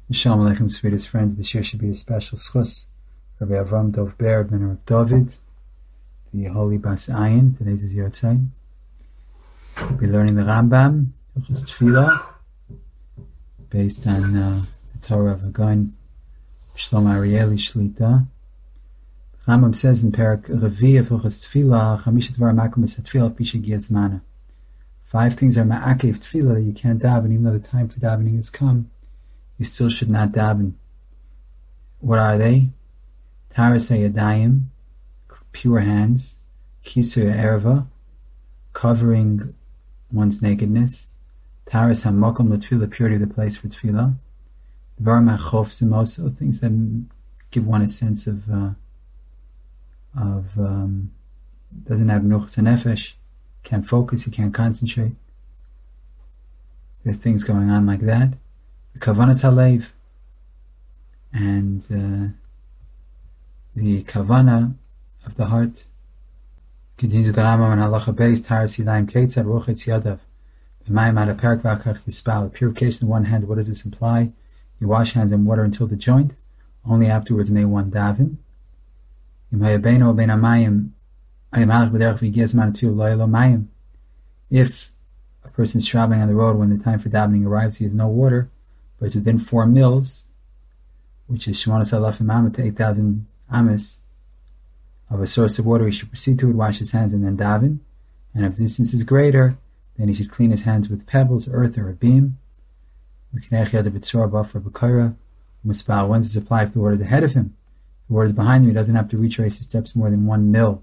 Shalom Aleichem, sweetest friends. This year should be a special schus. Rabbi Avram Dov Ber, ben of David, the Holy Bas Ayin. Today's is Yortzeit. We'll be learning the Rambam, Hilchos Tefillah, based on the Torah of Hagon, Shlomo Arieli Shlita. Rambam says in Perak Revi of Hilchos Tefillah, Chamisha Dvar Makom Es HaTefillah Pi Shegiah Zmana. 5 things are ma'akev tefillah that you can't daven, even though the time for davening has come. You still should not daven. What are they? Taras hayadayim, pure hands. Kisur erva, covering one's nakedness. Taras hamakom l'tefillah, purity of the place for tefillah. Dvar ma'chof also things that give one a sense of doesn't have nuchas nefesh. Can't focus, you can't concentrate. There are things going on like that. Kavanas halev, and the kavana of the heart. Continues the Rambam on halacha beis taras yadayim ketzad rochetz yadav b'mayim ad haperak v'akach yispal. Purification on one hand. What does this imply? You wash hands in water until the joint. Only afterwards may one daven. Im hayabeinu ben hamayim. If a person is traveling on the road when the time for davening arrives, he has no water, but it's within 4 mils, which is Shmonas Alafim Amet to 8,000 Ames, of a source of water, he should proceed to it, wash his hands, and then daven. And if the distance is greater, then he should clean his hands with pebbles, earth, or a beam. When does this apply? If the water is ahead of him, if the water is behind him, he doesn't have to retrace his steps more than 1 mil.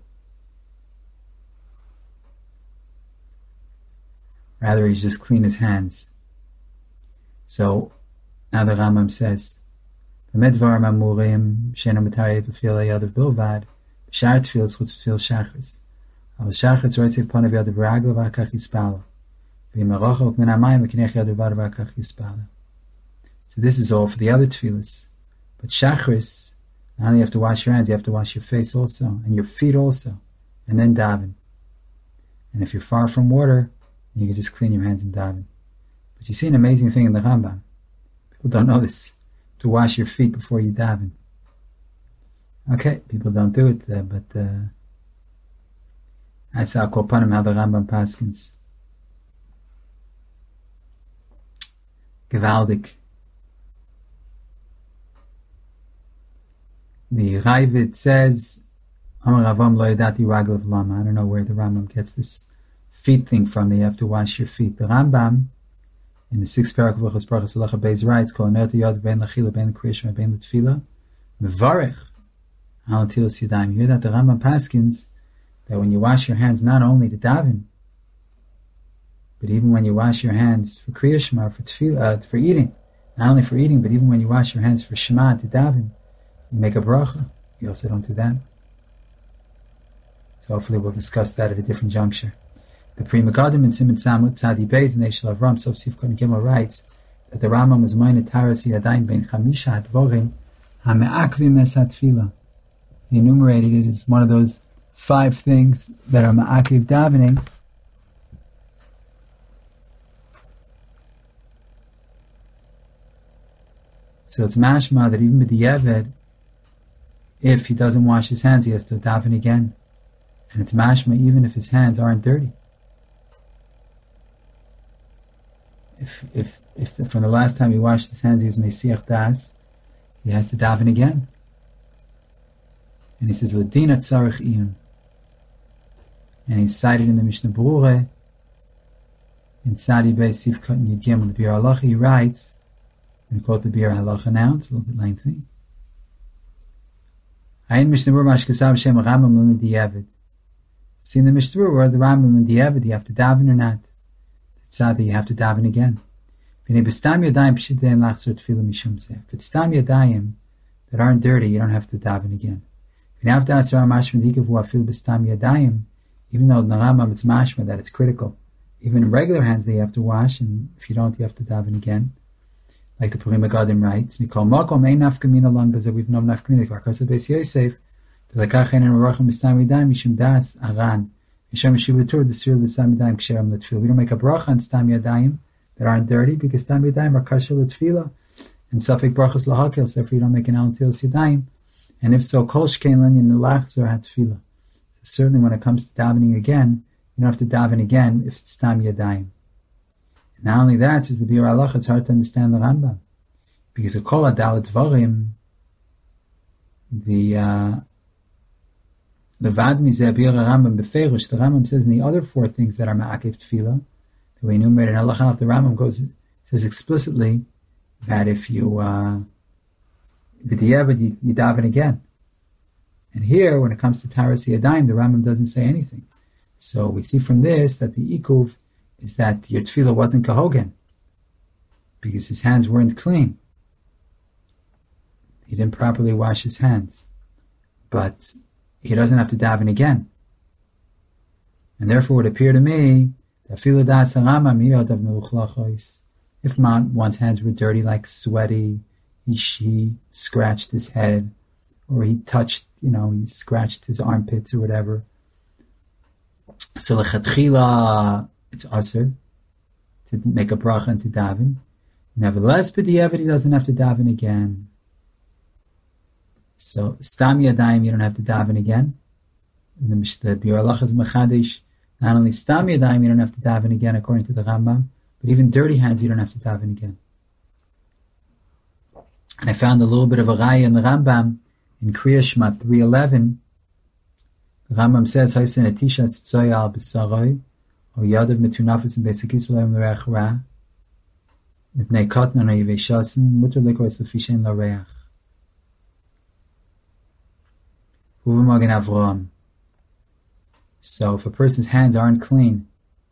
Rather, he just clean his hands. So, now the Rambam says, "V'medvar ma'murim she'enu mitayed l'tefillah yadav bilvad, b'shar tefillah chutz tefillah shachris. Al shachris roitzev panav yadav ragla v'akach yispala. V'yimarocha v'kmin hamayim v'kinech yadav v'akach yispala." So this is all for the other tefillahs. But shachris, not only you have to wash your hands, you have to wash your face also, and your feet also, and then daven. And if you're far from water, you can just clean your hands and daven. But you see an amazing thing in the Rambam. People don't know this. To wash your feet before you daven. Okay, people don't do it, but that's how Kolpanim, how the Rambam paskins. Gewaldig. The Ravid says, Amar Ravam lo yadati raglav lama. I don't know where the Rambam gets this feet thing from. You have to wash your feet. The Rambam in the 6th parak of Hilchos Brachos Halacha Beis writes, "Kol neret yad ben lachila ben l'kriyashma ben l'tefila mevarech al natilas yadayim." You hear that the Rambam paskins that when you wash your hands, not only to daven, but even when you wash your hands for kriyashma, for tefila, for eating, not only for eating, but even when you wash your hands for shema to daven, you make a bracha. You also don't do that. So hopefully we'll discuss that at a different juncture. The Pri Megadim in Siman Samud Tzadi Beis in Eshel Avram Sof Sifkon Gimel writes that the Rambam was moined Taras Yadayim Ben Chamisha Advorim HaMe'akvim Es HaTefillah. He enumerated it as one of those 5 things that are Ma'akiv davening. So it's mashma that even with the Yeved, if he doesn't wash his hands, he has to daven again. And it's mashma even if his hands aren't dirty. If from the last time he washed his hands he was Mesiach Das, he has to daven again. And he says, Ladina Tzarech Iyun. And he's cited in the Mishnah Berurah, in Tzadi Beis Sifkot Yud Gimel, the Bir Halacha, he writes, I'm going to quote the Bir Halacha now, it's a little bit lengthy. Ayin Mishnah Berurah Mashkasav Shem Rambam Luna Di'evid. See in the Mishnah Berurah, the Rambam and Di'evid, you have to daven or not? Tzadi, you have to daven again. If it's Stam Yadayim that aren't dirty, you don't have to daven again. Even though in the Rambam it's mashma that it's critical. Even in regular hands they have to wash, and if you don't, you have to daven again. Like the Pri Megadim writes, Mikol Makom Ein Nafkamina Long Bazav, we've known Nafkamina, Karkas of Beis Yosef, Delakach Ein Merachim Stam Yadayim, Mishum Das, Aran. We don't make a bracha on Stam Yadayim that aren't dirty, because Stam Yadayim are kosher l'tefillah, and Safek Brachas Lahakil, so therefore you don't make an Al Netilas Yadayim. And if so, Kol Shkein Lenyan Nilachzor HaTefillah. So certainly when it comes to davening again, you don't have to daven again if it's Stam Yadayim. And not only that, says the Bir Halacha, it's hard to understand the Rambam. Because a Kol Adalat Dvarim, the Vad Mizeh Bir Rambam Befeirush, the Rambam says in the other four things that are Ma'akev Tefillah, that we enumerated in Halacha, the Rambam says explicitly that if you you daven again. And here, when it comes to Taras Yadayim, the Rambam doesn't say anything. So we see from this that the Ikuv is that your tefillah wasn't kahogen, because his hands weren't clean. He didn't properly wash his hands. But he doesn't have to daven again. And therefore it would appear to me that if one's hands were dirty, like sweaty, he scratched his head, or he touched, he scratched his armpits or whatever. So lechatchila, it's aser to make a bracha and to daven. Nevertheless, b'diavad, he doesn't have to daven again. So stam yadayim, you don't have to daven again. And the Bir Halacha is mechadish. Not only stam yadayim, you don't have to daven again, according to the Rambam, but even dirty hands, you don't have to daven again. And I found a little bit of a raya in the Rambam in Kriya Shema 3:11. The Rambam says, "Ha'isen etisha tzoya al b'saroi, o yadav metunafis b'esekis lo'em l'reach ra, mipnei kotnan o yiveshasin, muter likros l'fishen l'reach." Uvamagen Avram. So if a person's hands aren't clean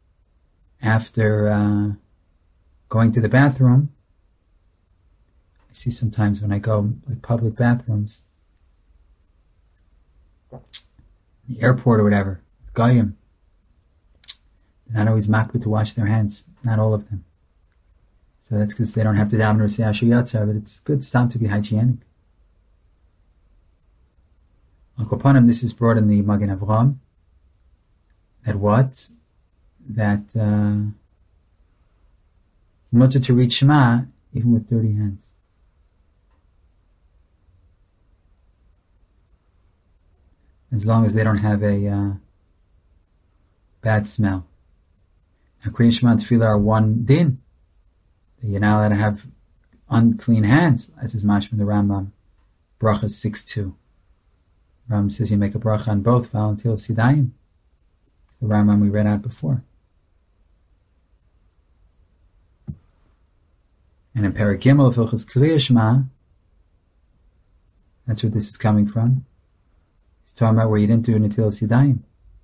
after going to the bathroom, I see sometimes when I go like public bathrooms, the airport or whatever, Goyim, they're not always makbid to wash their hands, not all of them. So that's because they don't have to daven or say Asher Yatzar, but it's good time to be hygienic. Al Kopanim, this is brought in the Magen Avram, that what? That mutter to read Shema even with dirty hands. As long as they don't have a bad smell. Now, Kriya Shema and Tefillah are one din. That you're not allowed to have unclean hands, as is mashma in the Rambam, Bracha 6:2. Rambam says you make a bracha on both, Val and Netilas Yadayim. The Rambam we read out before. And in Perek Gimel of Hilchos Kriya Shema, that's where this is coming from. He's talking about where you didn't do Netilas Yadayim.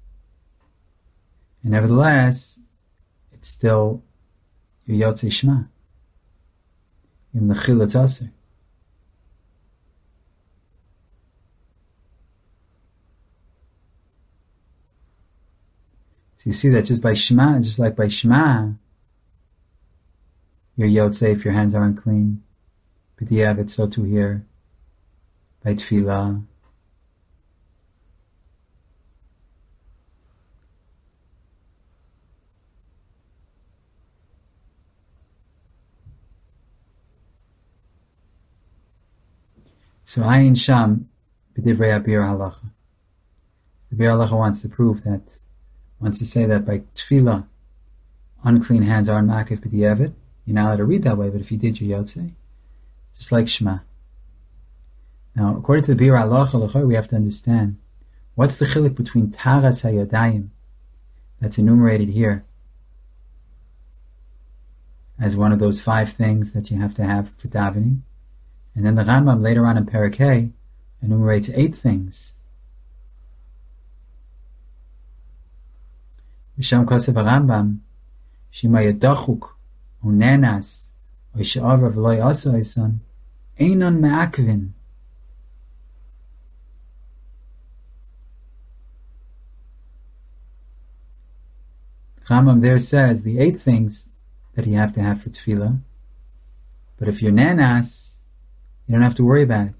And nevertheless, it's still your Yotzei Shema. Even the Chil it's aser. So you see that just by Shema, just like by Shema, you're Yotzei if your hands aren't clean. B'diavad, so too here. By Tefillah. So Ayin Sham, b'divrei Bir Halacha. The Bir Halacha wants to say that by Tefillah, unclean hands are ma'akev b'diavad. You're not allowed to read that way, but if you did, you're Yotzei. Just like Shema. Now, according to the Bir Halacha, we have to understand what's the chiluk between Taras HaYadayim that's enumerated here as one of those 5 things that you have to have for davening. And then the Rambam later on in Perek Hey enumerates 8 things. Misham Kosev Rambam, Shema Yadachuk, Unenas, Oisha'avra V'loi Asa Isan, Einon Me'akvin. Rambam there says the 8 things that you have to have for tefillah, but if you're nanas, you don't have to worry about it.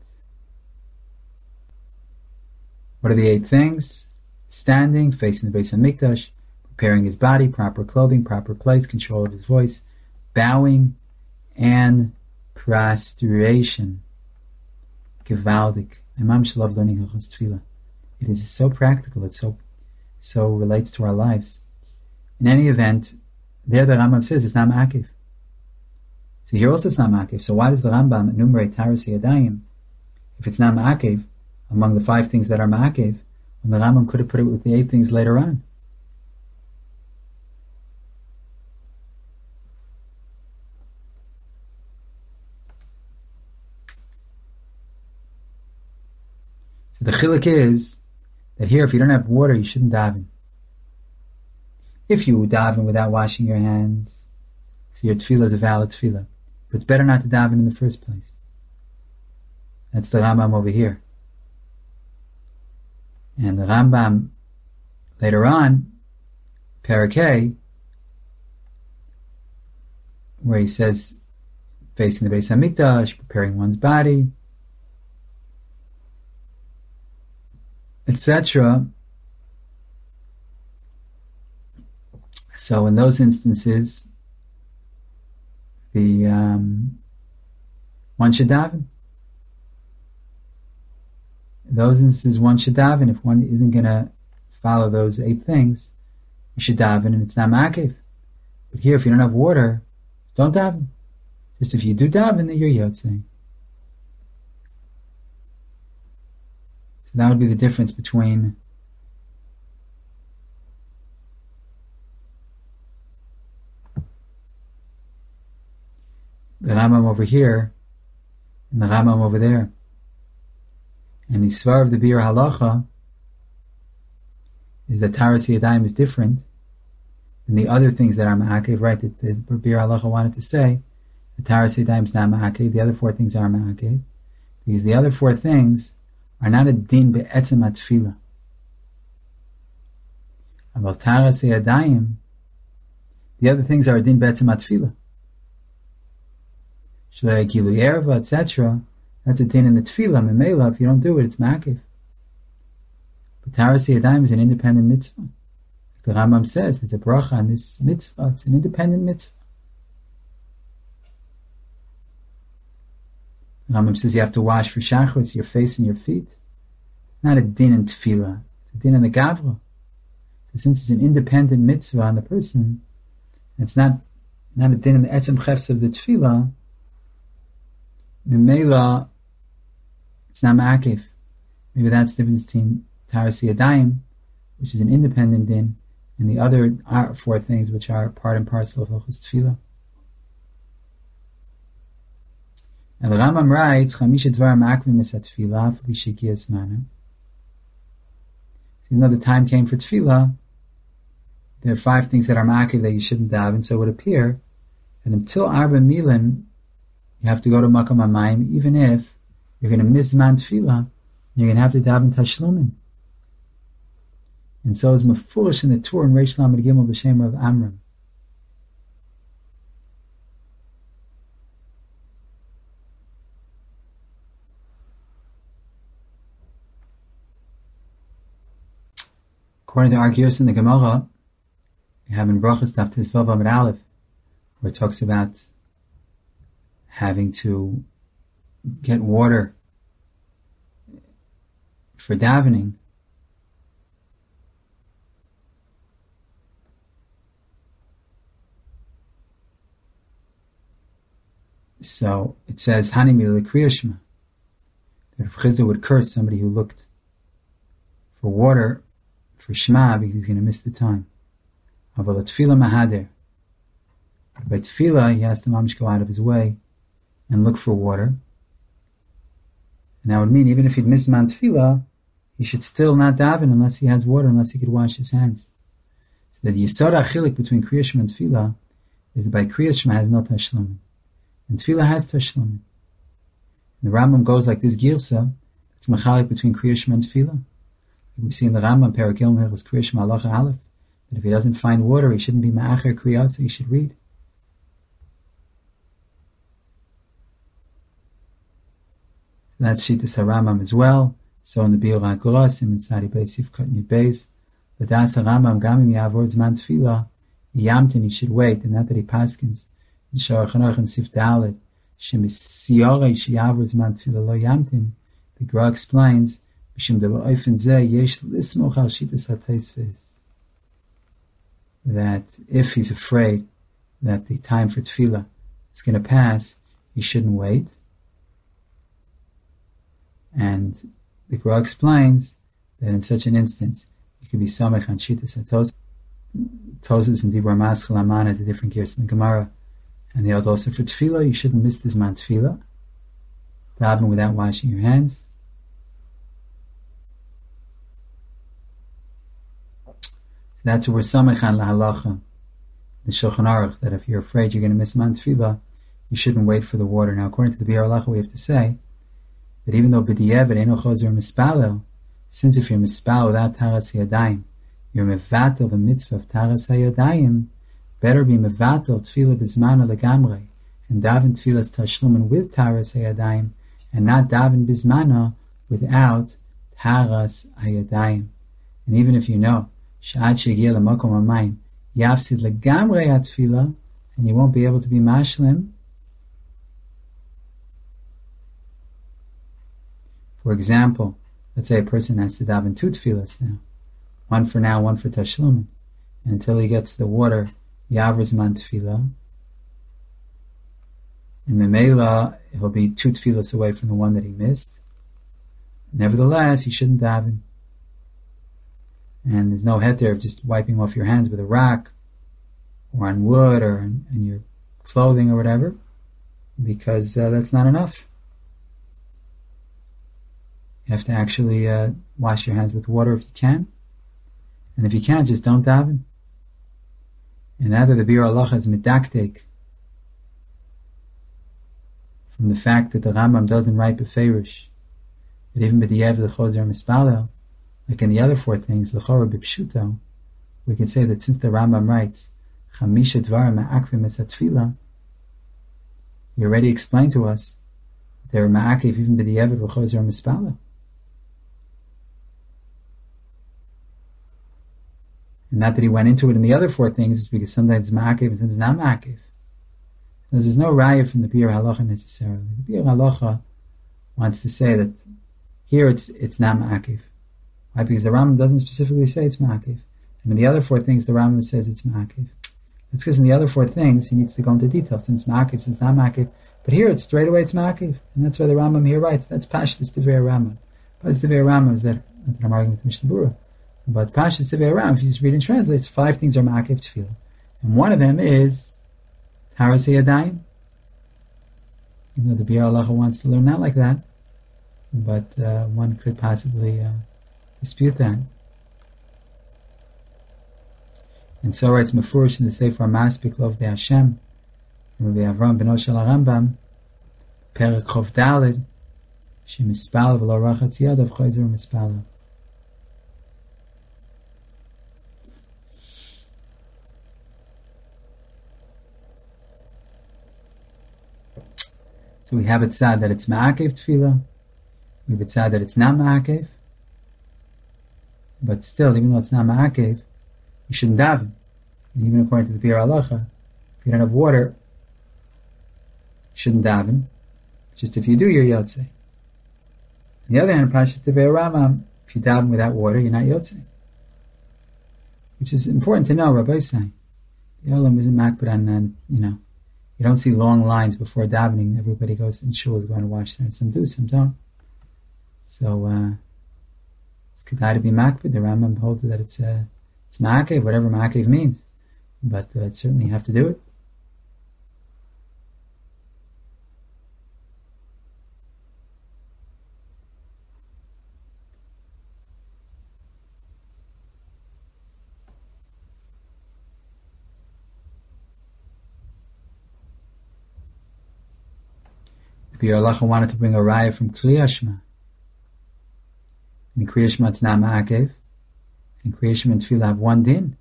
What are the 8 things? Standing, facing the Beis HaMikdash, preparing his body, proper clothing, proper place, control of his voice, bowing, and prostration. Gewaldig. I mamsh love learning Hilchos Tefillah. It is so practical. It so relates to our lives. In any event, there the Rambam says it's not ma'akiv. So here also it's not ma'akiv. So why does the Rambam enumerate Taharas Yadayim if it's not ma'akiv among the 5 things that are ma'akiv, when the Rambam could have put it with the 8 things later on? So the chiluk is that here, if you don't have water, you shouldn't daven. If you daven without washing your hands, so your tefillah is a valid tefillah. But it's better not to daven in the first place. That's the Rambam over here. And the Rambam, later on, Parakeh, where he says, facing the Beis HaMikdash, preparing one's body, etc. So in those instances, the one should daven. In those instances, one should daven. If one isn't going to follow those 8 things, you should daven, and it's not ma'akev. But here, if you don't have water, don't daven. Just if you do daven, then you're yotzei. So that would be the difference between the Rambam over here and the Rambam over there. And the Svar of the Bir Halacha is that Taharas Yadayim is different than the other things that are ma'akev, right? That the Bir Halacha wanted to say that Taharas Yadayim is not ma'akev, the other 4 things are ma'akev, because the other 4 things are not a din be'etzem atfila. About Taharas Yadayim, the other things are a din be'etzem atfila. Shlei Gilu Erva, etc. That's a din in the tefillah. Memela, if you don't do it, it's ma'akev. But Taharas Yadayim is an independent mitzvah. Like the Rambam says, there's a bracha on this mitzvah. It's an independent mitzvah. The Rambam says you have to wash for shachritz, your face and your feet. It's not a din in tefillah. It's a din in the gavra. So since it's an independent mitzvah on the person, it's not a din in the etzem chefs of the tefillah, Memela, it's not ma'akev. Maybe that's the difference between Taharas Yadayim, which is an independent din, and the other 4 things which are part and parcel of Hilchos Tefillah. And the Rambam writes, Chamisha Dvar Ma'akvim Es HaTefillah F'li Shekiah Zmana. Even though the time came for Tefillah, there are 5 things that are ma'akev that you shouldn't daven, so it would appear that until Arba Milim, you have to go to Makom HaMayim, even if you're going to miss Zman Tefillah, you're going to have to daven Tashlumin. And so it's mefurish in the Torah in Reish Lamed Gimel b'Shem of Amram. According to Argios in the Gemara, we have in Brachas Daf Tezvav Amud Aleph, where it talks about having to get water for davening. So it says, Hani Mila Kriya Shema, that if Chizda would curse somebody who looked for water for Shema because he's going to miss the time. Aval Tefillah Mahader. By Tefillah, he has to mamish go out of his way and look for water. And that would mean even if he'd miss Zman Tefillah, he should still not daven unless he has water, unless he could wash his hands. So the Yisod HaChilik between Kriya Shema and Tefillah is that by Kriya Shema has no Tashlumin. And Tefillah has Tashlumin. And the Rambam goes like this Girsa, it's Machalik between Kriya Shema and Tefillah. Like we see in the Rambam, Perek Yom Hilchos Kriya Shema Halacha Aleph, that if he doesn't find water, he shouldn't be Ma'acher Kriyat, so he should read. That's Shittas HaRambam as well. So in the Biur HaGorasim in Tzadi Beis Sifkat Yud Beis, the Das HaRambam Gamim Yavor Zman Tefillah, Yamtin, he should wait, and not that he paskins. In Shor Chanoch and Sif Dalet, Shemisiore Shiavur Zman Tefillah Lo Yamtin. The Gra explains, Mishum de Oifen Zeh Yesh Lismoch Al Shitas HaTosfos, that if he's afraid that the time for Tefillah is going to pass, he shouldn't wait. And the Gra explains that in such an instance, you could be Samech on Shitas HaTosfos. Tosfos and Dibur Maschil Aman has a different gears in the Gemara. And the other also for Tefillah, you shouldn't miss this man Tefillah. Daven without washing your hands. So that's what we're samech on lahalacha, the Shulchan Aruch, that if you're afraid you're going to miss man Tefillah, you shouldn't wait for the water. Now, according to the Biur Halacha, we have to say that even though b'diavad eino chozer mispalel, since if you're mispal without taras yadayim, you're mevatel the mitzvah of taras hayadayim, better be mevatel tefillah bizmana legamrei, and daven tefillahs tashlumin with taras hayadayim, and not daven bizmana without taras hayadayim. And even if you know sha'ad shegiel lemakom hamayim yafsid legamrei atfilah, and you won't be able to be mashlim. For example, let's say a person has to daven two tefillahs now, one for now, one for tashlumin, and until he gets the water, Yavr Zman Tefillah, and Memela, he'll be two tefillahs away from the one that he missed. Nevertheless, he shouldn't daven. And there's no heter of just wiping off your hands with a rock, or on wood, or in your clothing, or whatever, because that's not enough. You have to actually wash your hands with water if you can. And if you can't, just don't daven. And that the Biur Halacha is medaktek from the fact that the Rambam doesn't write beferish, that even b'diavad the chozer mispalel, like in the other four things, l'chora b'pshuto, we can say that since the Rambam writes chamisha dvarim ma'akvim es hatfilah, he already explained to us that they're ma'akiv even b'diavad v'chozer mispalel. And not that he went into it in the other four things, is because sometimes it's ma'akiv and sometimes not ma'akiv. There's no raya from the Biur Halacha necessarily. The Biur Halacha wants to say that here it's not ma'akiv. Why? Because the Rambam doesn't specifically say it's ma'akiv. And in the other four things, the Rambam says it's ma'akiv. That's because in the other four things, he needs to go into detail, since ma'akiv, since not ma'akiv. But here, it's straight away, it's ma'akiv. And that's why the Rambam here writes. That's Pashtus Divrei Rambam. Pashtus Divrei Rambam is that I'm arguing with Mishnah Berurah. But Pashtus Divrei Rambam, if you just read and translate, 5 things are ma'akiv tefillah. And one of them is taras hayadayim. Even though the Biur Halacha wants to learn not like that, but one could possibly dispute that. And so writes Mefurish in the Sefer Maspik Lovdei Hashem, Rabbi Avram ben Oshel HaRambam, Perek Chov Daled, Shemispal v'lo rachatz yadav chozer mispal. So we have it said that it's ma'akev tefillah. We have it said that it's not ma'akev. But still, even though it's not ma'akev, you shouldn't daven. And even according to the Biur Halacha, if you don't have water, you shouldn't daven. Just if you do, you're yotzei. On the other hand, Pashtus Divrei Rambam, if you daven without water, you're not yotzei. Which is important to know, Rabbi saying. The Olam isn't makbid on, you don't see long lines before davening. Everybody goes in shul is going to watch that. Some do, some don't. So it's kedai to be makbid. The Rambam holds that it's ma'akev, whatever ma'akev means. But certainly you have to do it. The Biur Halacha wanted to bring a raya from Kriyas Shema. In Kriyas Shema it's not ma'akev. In Kriyas Shema and Tefillah have one din.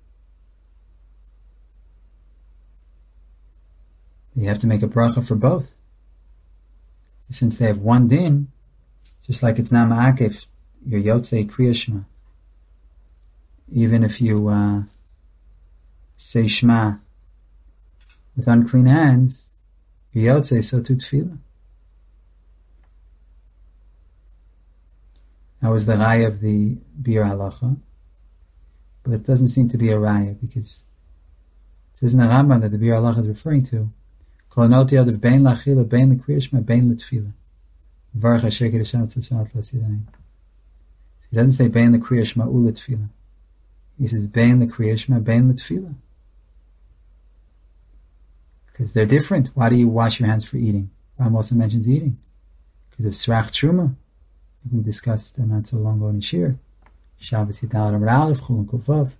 You have to make a bracha for both. Since they have one din, just like it's not ma'akev, you're yotzei Kriyas Shema. Even if you say Shema with unclean hands, V'yotzei, so too tefillah. That was the raya of the Bir Halacha, but it doesn't seem to be a raya because it says in the Rambam that the Bir Halacha is referring to Kol noti yadav bein lachila, bein l'kriyashma, bein l'tefillah. V'arach Hashem Kedushan Tzasat L'Sidayim. He doesn't say bein l'kriyashma u l'tefillah. He says bein l'kriyashma, bein l'tefillah. Because they're different. Why do you wash your hands for eating? Ram also mentions eating. Because of Srach Truma. We discussed not so long ago in Shir. Shabbos Yidal Amar Aleph, Chulun Kuvav.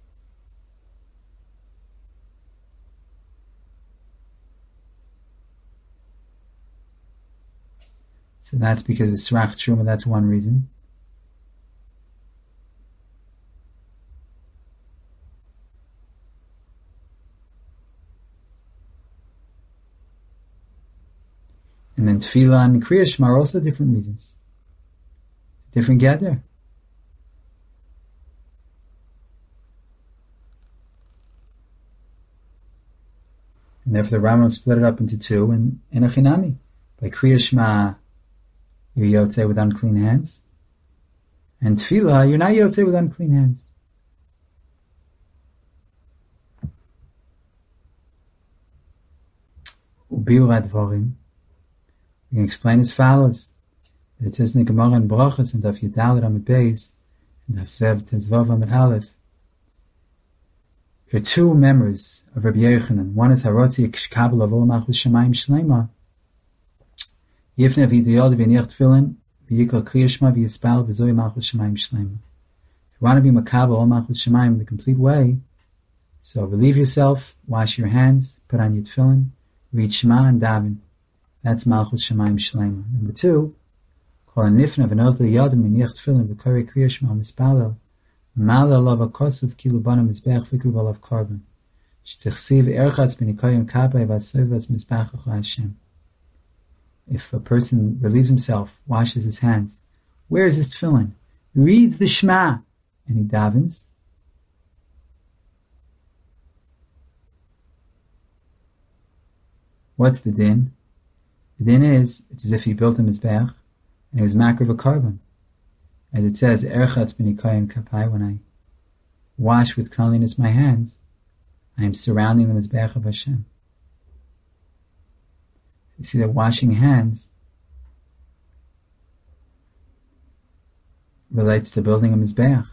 So that's because of Srach Truma, that's one reason. And then Tefillah and Kriya Shema are also different reasons. Different gather. And therefore the Rambam split it up into two in a Chinami. By Kriya Shema, you're Yotzei with unclean hands. And Tefillah, you're not Yotzei with unclean hands. Ubiur Advarim. We can explain as follows. It says in the Gemara and Brachos and Daf Yudalid Amud Beis and Daf Zvev Tezvav Amud Aleph. There are two members of Rabbi Yochanan. One is Harotzi Kishkabel of Ol Malchus Shemayim Shlema. Yifne V'Yod V'Niach Tefillin V'Yikol Kriya Shema V'Yispal V'Zoy Malchus Shemayim Shlema. If you want to be Makabel Ol Malchus Shemayim the complete way, so relieve yourself, wash your hands, put on your tefillin, read Shema and daven. That's Malchus Shemayim Shlema. Number two, Kol Nifna V'Notli Yodim V'Niach Tefillin V'Kori Kriya Shema Mispalel Mala Alav HaKosov Kilu Bana Mizbech V'Kriv Alav Korban Sh'Tichsiv Erchatz B'Nikoyim Kapei V'Asovas Mizbech Hashem. If a person relieves himself, washes his hands, wears his tefillin, reads the Shema, and he davens, what's the din? The din is, it's as if he built a mizbeach, and he was makriv a carbon. As it says, Erchatz b'nikoyin kapai, when I wash with cleanliness my hands, I am surrounding the mizbeach of Hashem. You see that washing hands relates to building a mizbeach.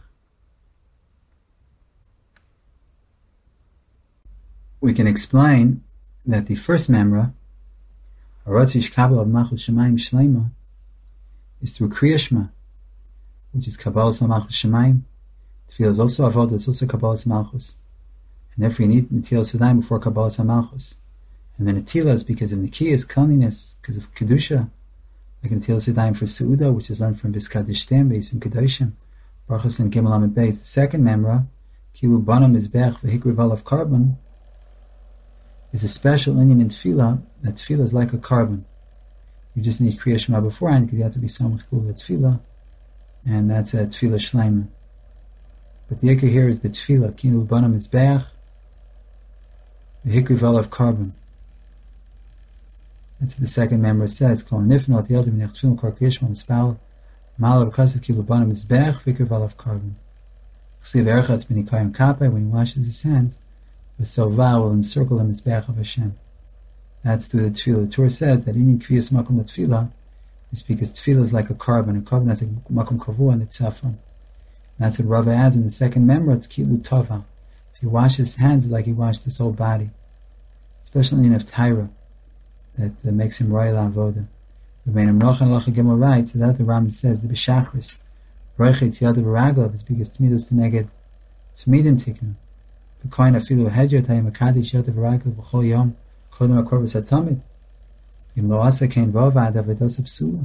We can explain that the first memra, Harotzish Kabbalah of Malchus Shemayim Shlema, is through Kriya Shema, which is Kabbalah of Malchus Shemayim. Tefillah is also Avodah, it's also Kabbalah of Malchus. And therefore you need Netilas Yadayim before Kabbalah of Malchus. And then Netilah is because of Nikiyas, cleanliness, because of Kedusha, like Netilas Yadayim for Seudah, which is learned from Biskadish Stem, Beis and Kedoshim, Brachos and Gimel Amud Beis. The second memra, Kilu Bana Mizbech V'Hikriv Alav Korban, is a special inyan in Tefillah, that Tefillah is like a carbon. You just need Kriya Shema beforehand, because you have to be Samach Kul Tefillah, and that's a Tefillah Shleima. But the Ikar here is the Tefillah, Kilu Bana Mizbech V'Hikriv Alav Korban. That's what the second member says. Kol nifnot yodim v'niach tefillin kol kriya shema mispal mal b'kasav kilu bana mizbech v'ikriv alav carbon. Chsiv erchatz b'nikayim kapei, when he washes his hands, the sova will encircle the mizbech of Hashem. That's through the tefillah. The Torah says that in kriyas makom tefillah is because tefillah is like a carbon has a makom kavua and it's tzafon. That's what Rava adds in the second member. It's kilu tova. If he washes his hands like he washed his whole body, especially in Tyra, that makes him royal avoda. Rabbeinu Mnochan Lacha Gimel writes that the Rambam says the b'shachris roichetz yadav v'raglav is because tmidus teneged tmidim tiknu. The kohen afilu hedjot hayim akadish yadav v'raglav v'chol yom kodem akorvus hatamid im lo asa kein v'avad avedos psula.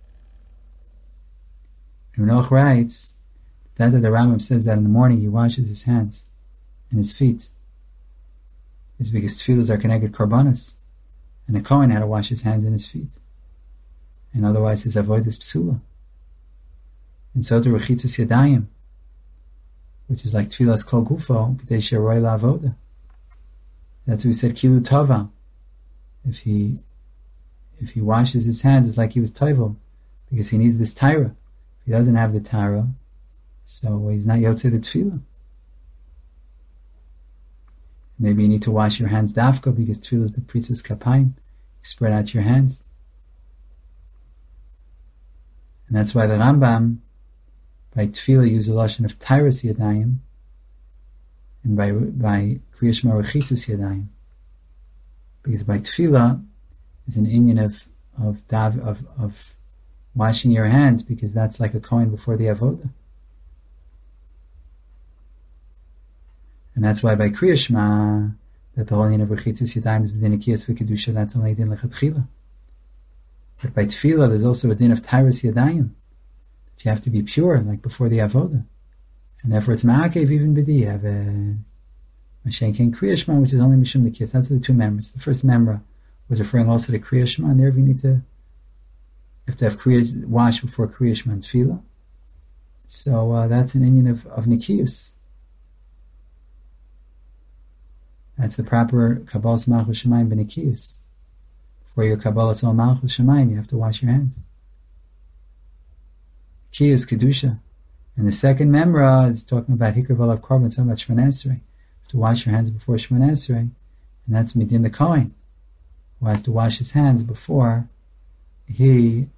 Rabbeinu writes that the Rambam says that in the morning he washes his hands and his feet is because tefillas are connected karbanos. And a Kohen had to wash his hands and his feet. And otherwise his avoid is psula. And so to Rechitzas Yadayim, which is like Tfilas Kol Gufo, K'dei She'roi La'avoda. That's what we said, Kilu Tova. If he if he washes his hands, it's like he was toivel, because he needs this Torah. If he doesn't have the Torah, so he's not yotzei the tefillah. Maybe you need to wash your hands dafka, because tefillah is bepritzas kapayim. You spread out your hands. And that's why the Rambam, by tefillah, uses a lashon of tairas yadayim, and by kriya shema rechitzas yadayim. Because by tefillah is an inyan of washing your hands, because that's like a kohen before the avodah. And that's why by kriya shema, that the whole inyan of rechitzas yadayim is within a kiyas v'kedusha, that's only din lechatchila. But by tefillah, there's also a din of tairas yadayim, that you have to be pure, like before the avodah. And therefore it's ma'akev even b'di. You have a Mashen Ken Kriya Shema, which is only Mishum the Kiyas. That's the two members. The first member was referring also to Kriya Shema, and there you have to have Kriya, wash before Kriya Shema and Tefillah. So that's an inyan of Nikiyus. That's the proper Kabbalas Malchus Shemayim b'Nikiyus. For your Kabbalas Al Malchus Shemayim, you have to wash your hands. Kiyus Kedusha. And the second memra is talking about Hikr V'Alav Korban, talking about Shemon Esrei. To wash your hands before Shemon Esrei, and that's Midin the Kohen, who has to wash his hands before he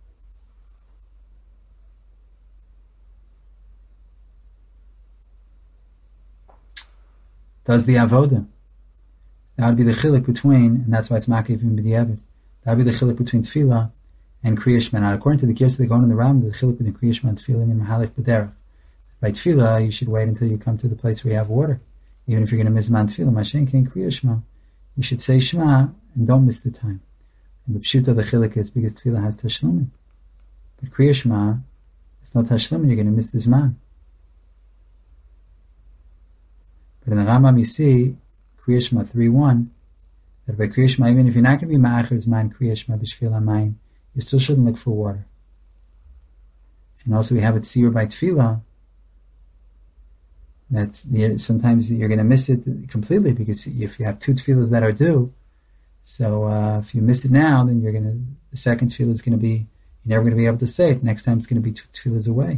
does the avodah. That would be the chiluk between, and that's why it's makiv in b'diavad. That would be the chiluk between tefillah and kriya shema. Now, according to the Kios they go in the Ram, the chiluk between kriya shema and tefillah and mahalach b'derech. By tefillah, you should wait until you come to the place where you have water. Even if you're going to miss man tefillah, Mashen Ken Kriya Shema, you should say Shema and don't miss the time. And the pshuta the chiluk is because tefillah has tashlumin. But Kriya Shema, it's not tashlumin, you're going to miss the zman. But in the Rambam you see, Kriya Shema 3:1, that by Kriya Shema, even if you're not going to be ma'acher zman Kriya Shema b'shvil hamayim, you still shouldn't look for water. And also we have it seer by tefillah, that's sometimes you're going to miss it completely, because if you have two tefillahs that are due, so if you miss it now, then the second tefillah is going to be, you're never going to be able to say it. Next time it's going to be two tefillahs away.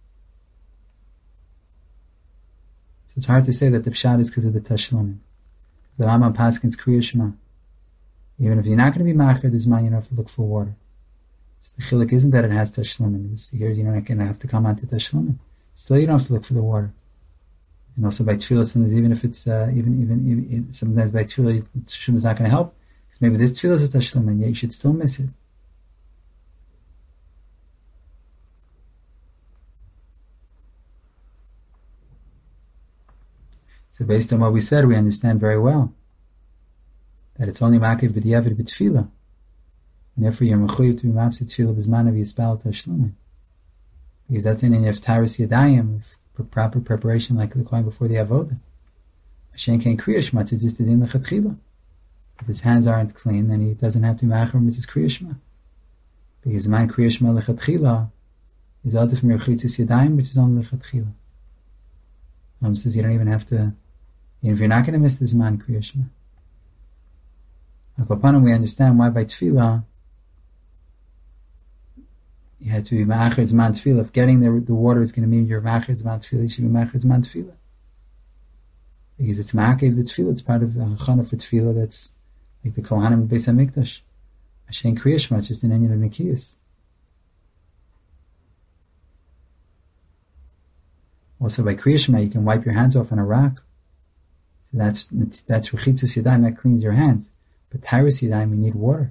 So it's hard to say that the pshat is because of the tashlumin. The Rambam paskins kriya shema. Even if you're not going to be ma'acher this man, you don't have to look for water. So the chiluk isn't that it has tashlumin. Here you're not going to have to come on to tashlumin. Still, you don't have to look for the water. And also by tefillah, sometimes even if it's even sometimes by tefillah, teshuvah is not going to help, because maybe this tefillah is a tashlum, and yet you should still miss it. So based on what we said, we understand very well that it's only makiv b'diavad b'tefillah, and therefore you're mechuyev to be mafsid tefillah b'zman of yispal tashlum, because that's in of taras yadayim, for proper preparation, like the kohen before the avodah. Mashen Ken Kriya Shema to just din lechatchila. If his hands aren't clean, then he doesn't have to ma'acher mitzvahs Kriya Shema, because man Kriya Shema lechatchila is out from your chitzis yadayim, which is only lechatchila. Says you don't even have to. If you're not going to miss this man Kriya Shema. Akopanim, we understand why by tefillah you had to be ma'acher zman tefillah. If getting the water is going to mean you're ma'acher zman tefillah, you should be ma'acher zman tefillah. Because it's ma'akev the tefillah, it's part of the hachana for tefillah, that's like the Kohanim Beis HaMikdash. Mashen Kriya Shema, just an inyan of Nikiyus. Also by Kriya Shema, you can wipe your hands off on a rock. So that's Rechitzas Yadayim, that cleans your hands. But Tairas Yadayim, you need water.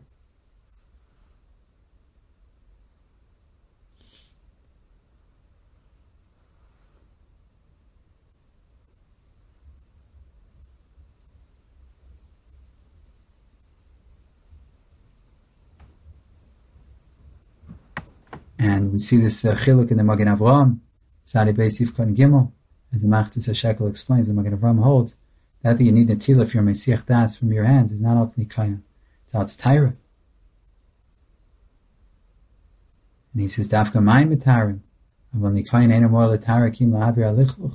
And we see this chiluk in the Magen Avraham, Tzadi Beis Yivkon Gimel, as the Machtis HaShekel explains, the Magen Avraham holds that you need Netilah if you're Mesiach Das from your hands is not Al Nikayim, it's Taira. And he says, Dafka Mayim Mitarim, Aval Nikayim Eino Mor L'Tara Kim La'avir Alichluch.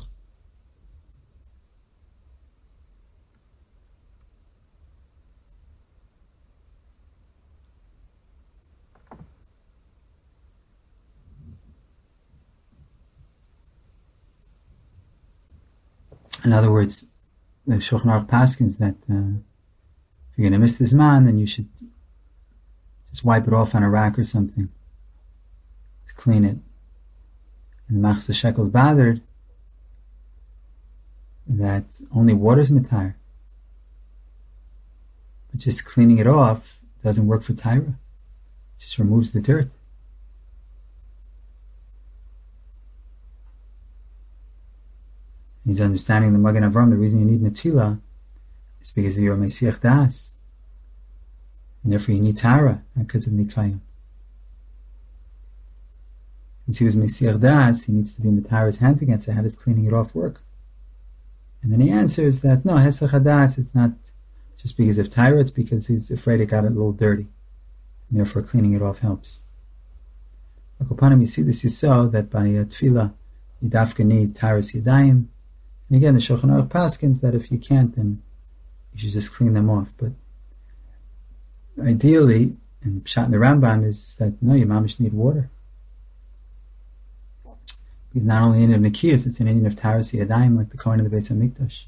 In other words, the Shulchan Aruch paskins that if you're going to miss this man, then you should just wipe it off on a rack or something to clean it. And the Machzor Shekel is bothered that only water's matar, but just cleaning it off doesn't work for Tyra. It just removes the dirt. He's understanding the Magen Avram. The reason you need Natila is because you're a Mesiach Das, and therefore you need Tara, not because of Nikayim. Since he was Mesiach Das, he needs to be Matara's hands against. So how does cleaning it off work? And then he answers that no, Hesach Hadas, it's not just because of Tyra, it's because he's afraid it got a little dirty, and therefore cleaning it off helps. Akopanim, you see this, you saw that by Tefillah, you dafka need Taras Yadayim. And again, the Shulchan Aruch paskins that if you can't, then you should just clean them off. But ideally, and Pshat in the Rambam is that no, your mamish need water. Because not only in of Nikiyas, it's an Indian of Taras Yadayim, like the Kohen of the Beis HaMikdash.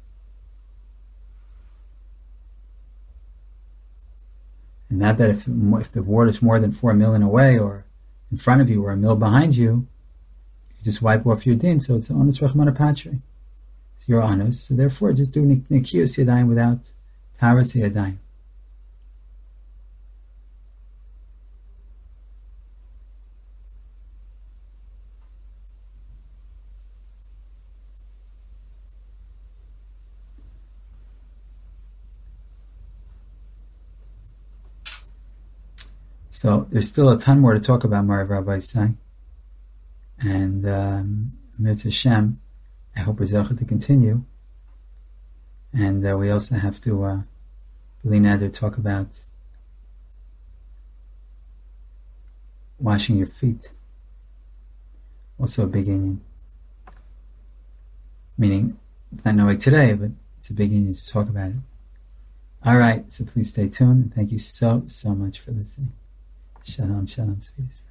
And not that if the water is more than 4 milin away, or in front of you, or a mil behind you, you just wipe off your din, so it's onus Rachmana Patri. It's your onus, so therefore just do Nikiyas Yadayim without Taras Yadayim. So there's still a ton more to talk about, Marav Rabbi Isai. And Mitzvah Hashem, I hope we're zeichet to continue. And we also have to, B'li Neder, talk about washing your feet. Also a big inyan. Meaning, it's not knowing today, but it's a big inyan to talk about it. Alright, so please stay tuned, and thank you so much for listening. Shalom, shalom, sweeties.